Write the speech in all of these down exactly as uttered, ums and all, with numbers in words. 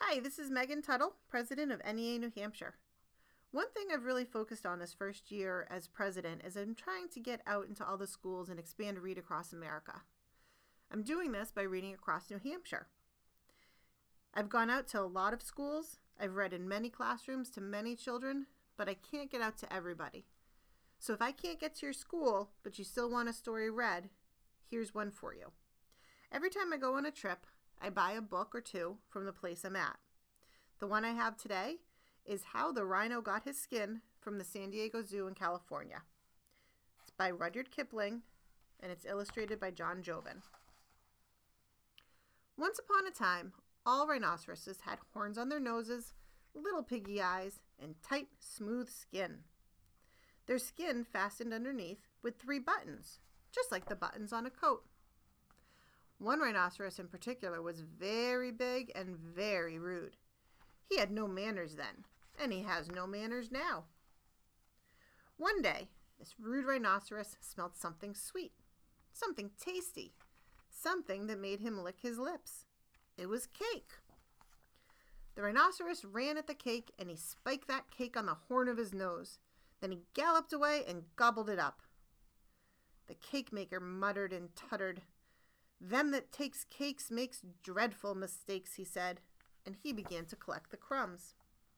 Hi, this is Megan Tuttle, president of N E A New Hampshire. One thing I've really focused on this first year as president is I'm trying to get out into all the schools and expand Read Across America. I'm doing this by reading across New Hampshire. I've gone out to a lot of schools, I've read in many classrooms to many children, but I can't get out to everybody. So if I can't get to your school, but you still want a story read, here's one for you. Every time I go on a trip, I buy a book or two from the place I'm at. The one I have today is How the Rhino Got His Skin from the San Diego Zoo in California. It's by Rudyard Kipling, and it's illustrated by John Joven. Once upon a time, all rhinoceroses had horns on their noses, little piggy eyes, and tight, smooth skin. Their skin fastened underneath with three buttons, just like the buttons on a coat. One rhinoceros in particular was very big and very rude. He had no manners then, and he has no manners now. One day, this rude rhinoceros smelled something sweet, something tasty, something that made him lick his lips. It was cake. The rhinoceros ran at the cake and he spiked that cake on the horn of his nose. Then he galloped away and gobbled it up. The cake maker muttered and tuttered. "Them that takes cakes makes dreadful mistakes," he said, and he began to collect the crumbs.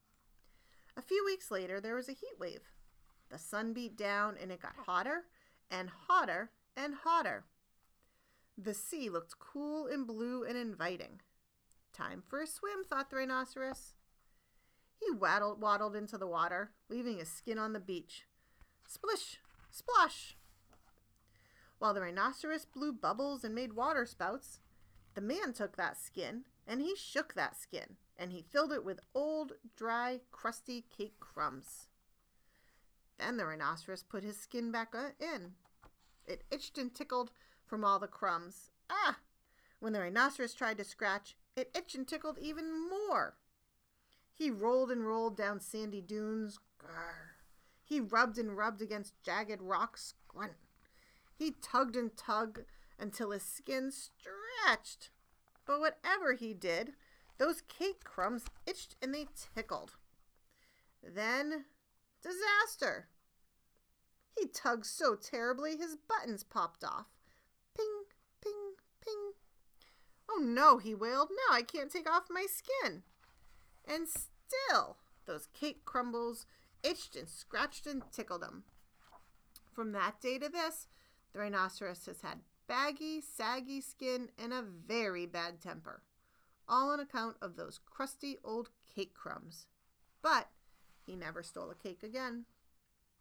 A few weeks later, there was a heat wave. The sun beat down and it got hotter and hotter and hotter. The sea looked cool and blue and inviting. Time for a swim, thought the rhinoceros. He waddled, waddled into the water, leaving his skin on the beach. Splish, splosh. While the rhinoceros blew bubbles and made water spouts, the man took that skin and he shook that skin and he filled it with old, dry, crusty cake crumbs. Then the rhinoceros put his skin back in. It itched and tickled from all the crumbs. Ah! When the rhinoceros tried to scratch, it itched and tickled even more. He rolled and rolled down sandy dunes. Grr. He rubbed and rubbed against jagged rocks. Grunt. He tugged and tugged until his skin stretched. But whatever he did, those cake crumbs itched and they tickled. Then, disaster. He tugged so terribly his buttons popped off. Ping, ping, ping. "Oh no," he wailed. "Now I can't take off my skin." And still, those cake crumbles itched and scratched and tickled him. From that day to this, the rhinoceros has had baggy, saggy skin and a very bad temper, all on account of those crusty old cake crumbs. But he never stole a cake again.